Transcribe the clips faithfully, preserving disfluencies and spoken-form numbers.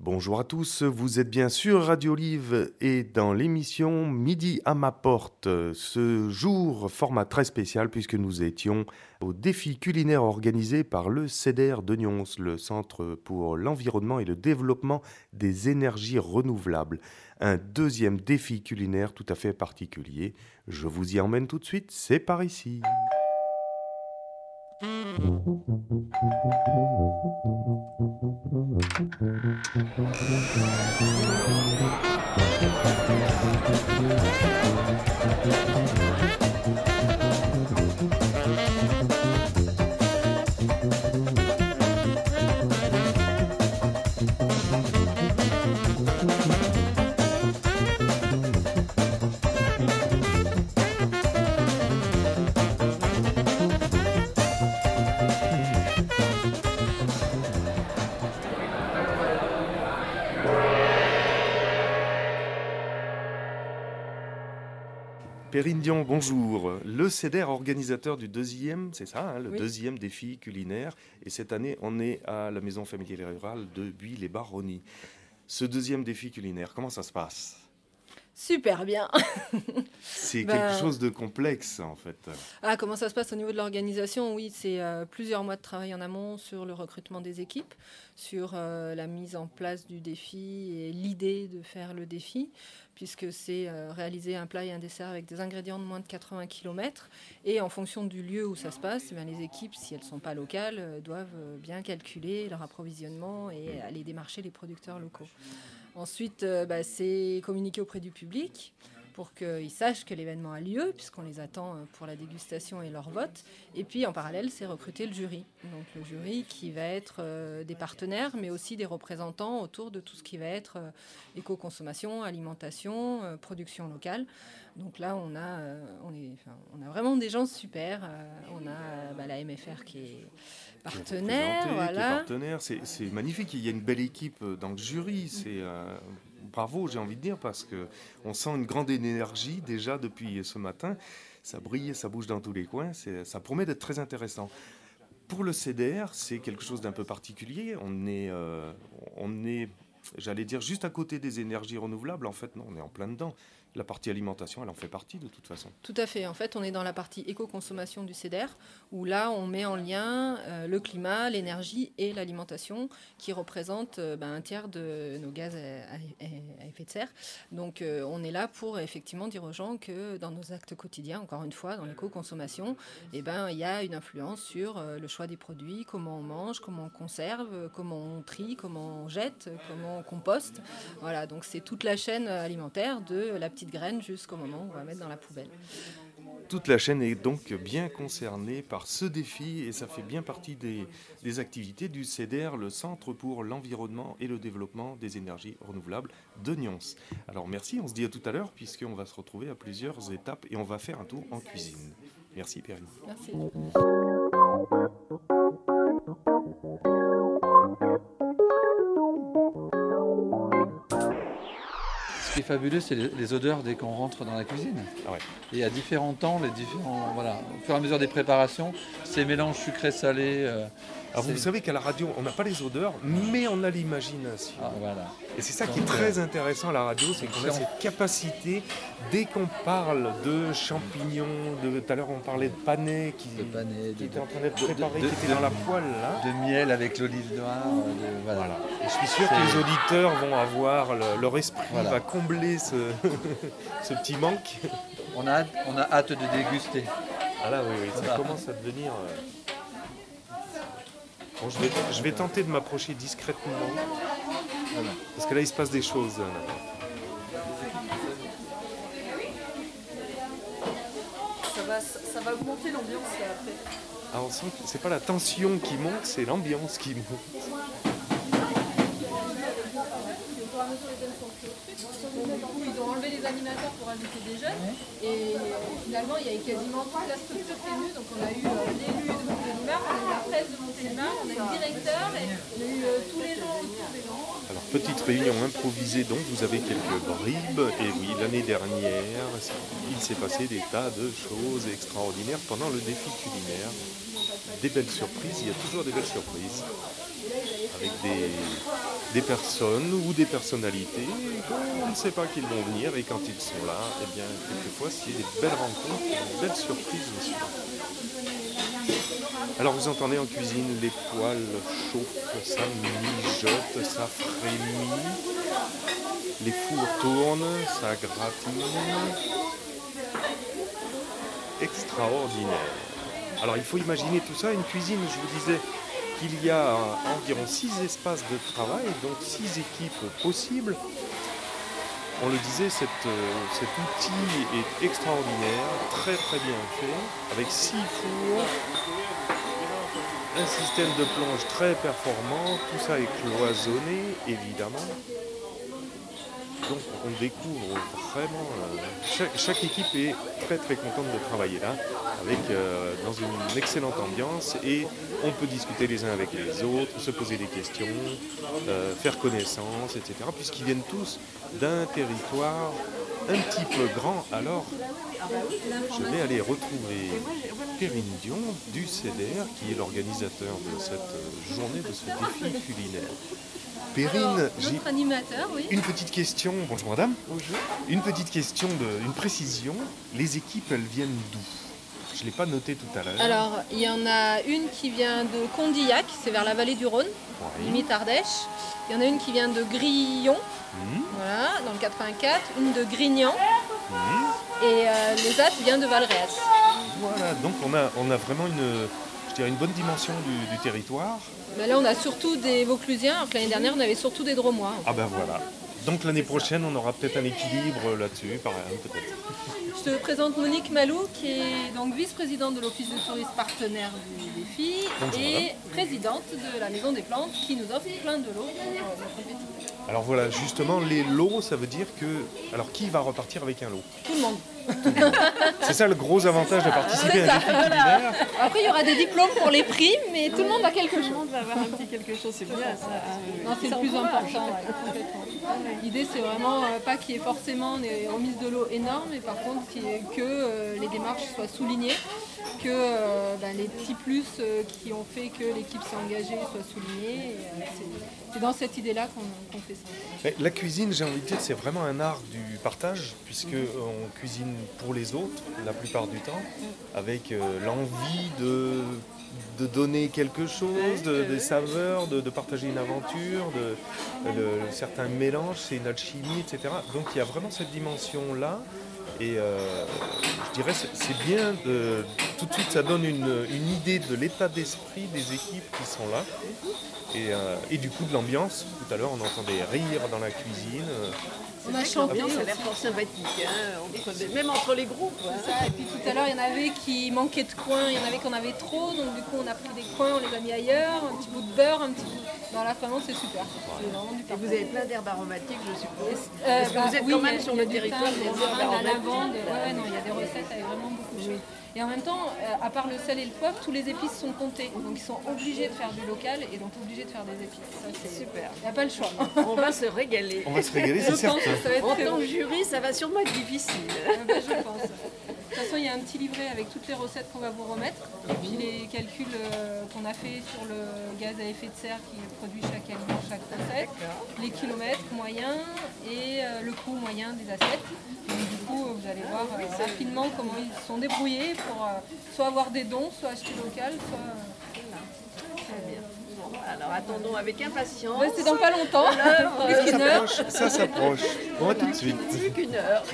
Bonjour à tous, vous êtes bien sur Radio Olive et dans l'émission Midi à ma porte. Ce jour, format très spécial puisque nous étions au défi culinaire organisé par le C E D E R de Nyons, le Centre pour l'environnement et le développement des énergies renouvelables. Un deuxième défi culinaire tout à fait particulier. Je vous y emmène tout de suite, c'est par ici. Perrine Dion, bonjour. Le C E D E R, organisateur du deuxième, c'est ça, hein, le Oui. deuxième défi culinaire. Et cette année, on est à la maison familiale et rurale de Buis-les-Baronnies. Ce deuxième défi culinaire, comment ça se passe ? Super bien. C'est Ben- quelque chose de complexe, en fait. Ah, comment ça se passe au niveau de l'organisation ? Oui, c'est euh, plusieurs mois de travail en amont sur le recrutement des équipes, sur euh, la mise en place du défi et l'idée de faire le défi, puisque c'est euh, réaliser un plat et un dessert avec des ingrédients de moins de quatre-vingts kilomètres. Et en fonction du lieu où ça se passe, eh bien, les équipes, si elles ne sont pas locales, euh, doivent euh, bien calculer leur approvisionnement et aller démarcher les producteurs locaux. Ensuite, euh, bah, c'est communiquer auprès du public pour qu'ils sachent que l'événement a lieu, puisqu'on les attend euh, pour la dégustation et leur vote. Et puis, en parallèle, c'est recruter le jury. Donc, le jury qui va être euh, des partenaires, mais aussi des représentants autour de tout ce qui va être euh, éco-consommation, alimentation, euh, production locale. Donc là, on a, euh, on est, enfin, on a vraiment des gens super. Euh, on a euh, bah, la M F R qui est partenaire. Qui est représenté, Voilà. qui est partenaire. C'est, c'est magnifique. Il y a une belle équipe dans le jury. C'est euh, bravo, j'ai envie de dire, parce que on sent une grande énergie déjà depuis ce matin. Ça brille, ça bouge dans tous les coins. C'est, ça promet d'être très intéressant. Pour le C E D E R, c'est quelque chose d'un peu particulier. On est, euh, on est, j'allais dire, juste à côté des énergies renouvelables. En fait, non, on est en plein dedans. La partie alimentation, elle en fait partie de toute façon. Tout à fait. En fait, on est dans la partie éco-consommation du C E D E R, où là, on met en lien euh, le climat, l'énergie et l'alimentation, qui représentent euh, ben, un tiers de nos gaz à, à- à effet de serre. Donc, euh, on est là pour effectivement dire aux gens que dans nos actes quotidiens, encore une fois, dans l'éco-consommation, eh ben, il y a une influence sur euh, le choix des produits, comment on mange, comment on conserve, euh, comment on trie, comment on jette, euh, comment on composte. Voilà, donc c'est toute la chaîne alimentaire de la petite graine jusqu'au moment où on va mettre dans la poubelle. Toute la chaîne est donc bien concernée par ce défi et ça fait bien partie des, des activités du C E D E R, le Centre pour l'environnement et le développement des énergies renouvelables de Nyons. Alors merci, on se dit à tout à l'heure puisqu'on va se retrouver à plusieurs étapes et on va faire un tour en cuisine. Merci Perrine. Merci. Ce qui est fabuleux, c'est les, les odeurs dès qu'on rentre dans la cuisine. Ah ouais. Et à différents temps, les différents, voilà, au fur et à mesure des préparations, ces mélanges sucré-salé. euh, Alors vous c'est- savez qu'à la radio, on n'a pas les odeurs, mais on a l'imagination. Ah, voilà. Et c'est ça qui est Donc, très intéressant à la radio, c'est qu'on a c'est- cette capacité, dès qu'on parle de champignons, de, tout à l'heure on parlait de panais qui, De panais, qui de- était en train d'être de- préparé, de- qui était dans la poêle là. De miel avec l'olive noire. euh, de- voilà. Voilà. Et je suis sûr C'est- que les auditeurs vont avoir, le- leur esprit Voilà. va combler ce, ce petit manque. On, a hâte, on a hâte de déguster. Ah là oui, oui, ça Voilà. commence à devenir... euh, Bon, je vais, je vais tenter de m'approcher discrètement, Voilà. parce que là il se passe des choses. là. Ça va, ça va augmenter l'ambiance là, après. Ah, on sent que c'est pas la tension qui monte, c'est l'ambiance qui monte. Donc, du coup, ils ont enlevé les animateurs pour inviter des jeunes. Et finalement, il y avait quasiment toute la structure qui est venue. Donc, on a eu euh, l'élu de Montélimar, on a eu la presse de Montélimar, on a eu le directeur, et on a eu euh, tous les gens autour des gens. Alors, petite réunion improvisée, donc vous avez quelques bribes. Et oui, l'année dernière, il s'est passé des tas de choses extraordinaires pendant le défi culinaire. Des belles surprises, il y a toujours des belles surprises. Avec des, des personnes ou des personnalités qu'on ne sait pas qu'ils vont venir, et quand ils sont là, eh bien, quelquefois, c'est des belles rencontres, des belles surprises aussi. Alors vous entendez en cuisine, les poêles chauffent, ça mijote, ça frémit, les fours tournent, ça gratine. Extraordinaire. Alors il faut imaginer tout ça, une cuisine, je vous disais qu'il y a environ six espaces de travail, donc six équipes possibles. On le disait, cette, cet outil est extraordinaire, très très bien fait, avec six fours, un système de plonge très performant, tout ça est cloisonné évidemment. Donc on découvre vraiment, euh, chaque, chaque équipe est très très contente de travailler là, avec, euh, dans une excellente ambiance, et on peut discuter les uns avec les autres, se poser des questions, euh, faire connaissance, et cetera, puisqu'ils viennent tous d'un territoire un petit peu grand. Alors je vais aller retrouver Perrine Dion du C D R, qui est l'organisateur de cette journée, de ce défi culinaire. Perrine, j'ai Notre animateur, oui. une petite question. Bonjour madame. Bonjour. Une petite question, de, une précision. Les équipes, elles viennent d'où? Je ne l'ai pas noté tout à l'heure. Alors, il y en a une qui vient de Condillac, c'est vers la vallée du Rhône, Oui. limite Ardèche. Il y en a une qui vient de Grillon, Mmh, voilà, dans le quatre-vingt-quatre, une de Grignan, mmh. et euh, les autres viennent de Valréas. Voilà, donc on a, on a vraiment une, je dirais une bonne dimension du, du territoire. Mais là, on a surtout des Vauclusiens, alors que l'année dernière, on avait surtout des Dromois. Ah ben voilà. Donc l'année prochaine, on aura peut-être un équilibre là-dessus, pareil, peut-être. Je te présente Monique Malou, qui est donc vice-présidente de l'Office de tourisme partenaire du défi Bonjour, et présidente de la Maison des Plantes, qui nous offre plein de lots pour euh, notre compétition. Alors voilà, justement, les lots, ça veut dire que... Alors qui va repartir avec un lot? Tout le monde. C'est ça le gros avantage de participer à un défi culinaire. Après, il y aura des diplômes pour les prix, mais tout le monde a quelque Tout le chose. monde va avoir un petit quelque chose, c'est bien ça. Non, c'est le plus important, ouais, complètement. L'idée, c'est vraiment euh, pas qu'il y ait forcément des remises de l'eau énormes, mais par contre qu'il y ait que euh, les démarches soient soulignées, que euh, ben, les petits plus euh, qui ont fait que l'équipe s'est engagée soient soulignés. Et, euh, c'est, c'est dans cette idée-là qu'on, qu'on fait ça. Mais la cuisine, j'ai envie de dire, c'est vraiment un art du partage, puisque euh, on cuisine pour les autres la plupart du temps, avec euh, l'envie de, de donner quelque chose, de, des saveurs, de, de partager une aventure, de, de, de certains mélanges, c'est une alchimie, et cetera. Donc il y a vraiment cette dimension-là. Et euh, je dirais c'est, c'est bien, de, tout de suite ça donne une, une idée de l'état d'esprit des équipes qui sont là. Et, euh, et du coup de l'ambiance. Tout à l'heure on entendait rire dans la cuisine. On a chanté L'ambiance a aussi. l'air fort sympathique, hein, entre- même entre les groupes. hein. C'est ça. Et puis tout à l'heure, il y en avait qui manquaient de coins, il y en avait qu'on avait trop, donc du coup on a pris des coins, on les a mis ailleurs, un petit bout de beurre, un petit bout. Non, là vraiment c'est super. C'est vraiment du Et parfait. vous avez plein d'herbes aromatiques, je suppose. Euh, Parce que bah, vous êtes oui, quand il y a- même sur il y a le du territoire thym, des du herbes romarin, de la aromatiques. lavande. Ouais, ouais, non, il y a des recettes avec vraiment beaucoup de choses. Et en même temps, euh, à part le sel et le poivre, tous les épices sont comptés. Donc ils sont obligés de faire du local et donc obligés de faire des épices. Ça, c'est Super. Il n'y a pas le choix. On va se régaler. On va se régaler, Je c'est pense certain. que ça va être En très tant bon. que jury, ça va sûrement être difficile. Ah bah, je pense. De toute façon, il y a un petit livret avec toutes les recettes qu'on va vous remettre. Et puis les calculs euh, qu'on a fait sur le gaz à effet de serre qui produit chaque aliment, chaque recette, les kilomètres moyens et euh, le coût moyen des assiettes. Donc du coup, vous allez voir euh, rapidement comment ils se sont débrouillés pour euh, soit avoir des dons, soit acheter local, soit... euh, Très bien. Bon, alors attendons avec impatience. Ouais, c'est dans pas longtemps. L'heure, Plus Ça qu'une heure. s'approche, ça s'approche. On va tout de suite. plus qu'une heure.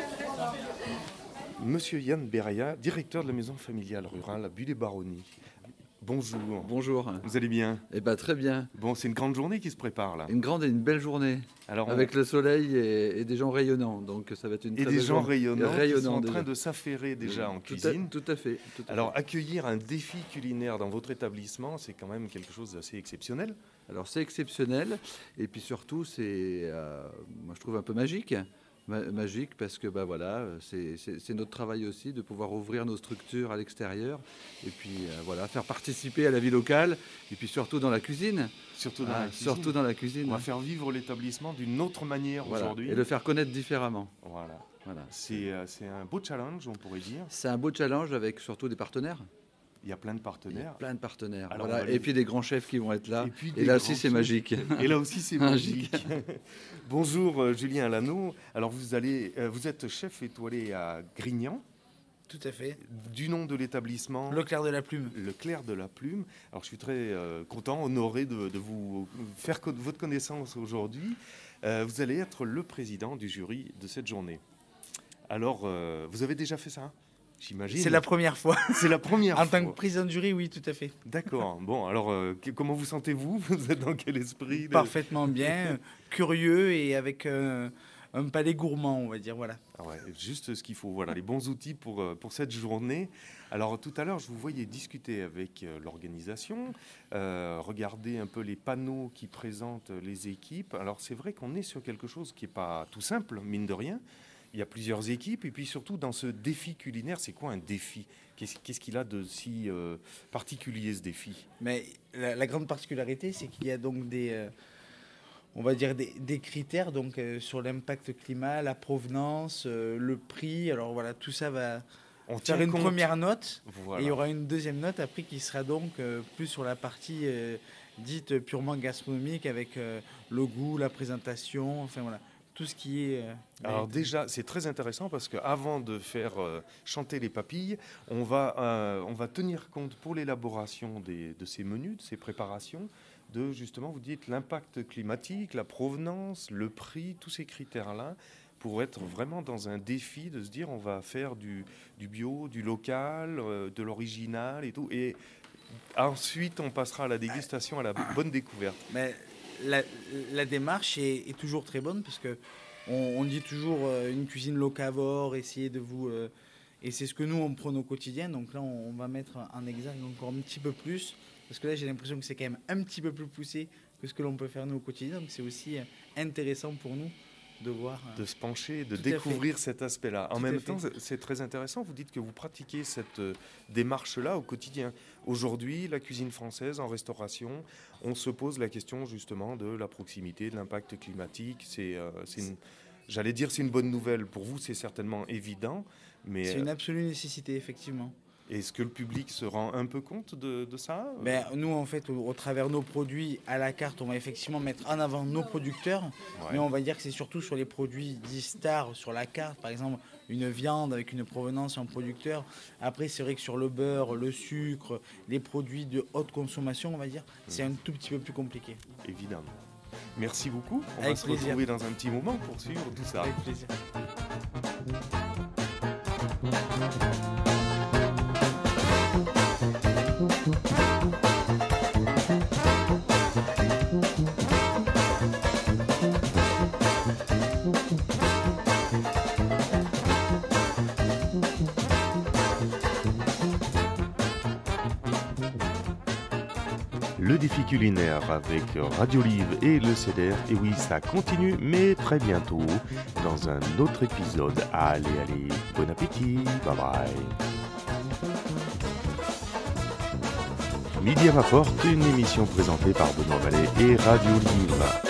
Monsieur Yann Beraya, directeur de la maison familiale rurale à Bulle-et-Baronnie. Bonjour. Bonjour. Vous allez bien? Eh bien, très bien. Bon, c'est une grande journée qui se prépare là. Une grande et une belle journée, Alors, on- avec le soleil et, et des gens rayonnants. Donc, ça va être une et très des belle gens journée. rayonnants, qui Rayonnants, sont en train déjà. de s'affairer déjà en Tout à- cuisine. Tout à fait. tout à Alors, fait. accueillir un défi culinaire dans votre établissement, c'est quand même quelque chose d'assez exceptionnel. Alors, c'est exceptionnel. Et puis surtout, c'est, euh, moi, je trouve un peu magique. Ma- magique parce que bah, voilà, c'est, c'est- c'est notre travail aussi de pouvoir ouvrir nos structures à l'extérieur et puis euh, voilà, faire participer à la vie locale et puis surtout dans la cuisine. Surtout dans Ah, la cuisine. surtout dans la cuisine. On va faire vivre l'établissement d'une autre manière Voilà. aujourd'hui. Et le faire connaître différemment. Voilà. Voilà. C'est, euh, c'est un beau challenge, on pourrait dire. C'est un beau challenge avec surtout des partenaires. Il y a plein de Il y a partenaires. plein de partenaires. Alors, Voilà. on va Et les- puis des grands chefs qui vont être là. Et, puis Et des là grands aussi, c'est chefs. magique. Et là aussi, c'est Magique. magique. Bonjour, euh, Julien Lano. Alors, vous, allez, euh, vous êtes chef étoilé à Grignan, Tout à fait. du nom de l'établissement Le clair de la plume. Le Clair de la Plume. Alors, je suis très euh, content, honoré de, de vous faire co- votre connaissance aujourd'hui. Euh, vous allez être le président du jury de cette journée. Alors, euh, vous avez déjà fait ça, j'imagine. C'est la première fois. C'est la première En fois. tant que président de jury, oui, tout à fait. D'accord. Bon, alors, euh, que- comment vous sentez-vous? Vous êtes dans quel esprit de- Parfaitement bien, euh, curieux et avec euh, un palais gourmand, on va dire. Voilà. Ah ouais, juste ce qu'il faut. Voilà, les bons outils pour, euh, pour cette journée. Alors, tout à l'heure, je vous voyais discuter avec euh, l'organisation, euh, regarder un peu les panneaux qui présentent les équipes. Alors, c'est vrai qu'on est sur quelque chose qui n'est pas tout simple, mine de rien. Il y a plusieurs équipes. Et puis, surtout, dans ce défi culinaire, c'est quoi un défi? Qu'est-ce qu'est-ce qu'il a de si euh, particulier, ce défi? Mais la, la grande particularité, c'est qu'il y a donc des, euh, on va dire des, des critères donc euh, sur l'impact climat, la provenance, euh, le prix. Alors voilà, tout ça va On faire tient une compte. première note. Voilà. Et il y aura une deuxième note après qui sera donc euh, plus sur la partie euh, dite purement gastronomique avec euh, le goût, la présentation, enfin voilà, tout ce qui est. euh, Alors mérité. déjà, c'est très intéressant parce qu'avant de faire euh, chanter les papilles, on va, euh, on va tenir compte pour l'élaboration des- de ces menus, de ces préparations, de justement, vous dites, l'impact climatique, la provenance, le prix, tous ces critères-là, pour être vraiment dans un défi de se dire on va faire du, du bio, du local, euh, de l'original et tout. Et ensuite, on passera à la dégustation, à la bonne découverte. Mais la, la démarche est, est toujours très bonne parce que on, on dit toujours euh, une cuisine locavore, essayer de vous. euh, et c'est ce que nous on prône au quotidien. Donc là, on, on va mettre en exergue encore un petit peu plus parce que là, j'ai l'impression que c'est quand même un petit peu plus poussé que ce que l'on peut faire nous au quotidien. Donc c'est aussi euh, intéressant pour nous de voir. euh, De se pencher, de Tout à fait. découvrir cet aspect-là. En Tout à même fait. temps, c'est- c'est très intéressant. Vous dites que vous pratiquez cette euh, démarche-là au quotidien. Aujourd'hui, la cuisine française en restauration, on se pose la question justement de la proximité, de l'impact climatique. C'est, euh, c'est une- j'allais dire, c'est une bonne nouvelle. Pour vous, c'est certainement évident. Mais C'est une absolue nécessité, effectivement. est-ce que le public se rend un peu compte de, de ça? Ben, nous, en fait, au, au travers de nos produits à la carte, on va effectivement mettre en avant nos producteurs. Ouais. Mais on va dire que c'est surtout sur les produits dits stars sur la carte. Par exemple, une viande avec une provenance et un producteur. Après, c'est vrai que sur le beurre, le sucre, les produits de haute consommation, on va dire, c'est un tout petit peu plus compliqué. Évidemment. Merci beaucoup. On Avec va se plaisir. retrouver dans un petit moment pour suivre tout ça. Avec plaisir. Le défi culinaire avec Radio Live et le C D R. Et oui, ça continue, mais très bientôt, dans un autre épisode. Allez, allez, bon appétit, bye bye. Midi à ma porte, une émission présentée par Benoît Vallée et Radio Live.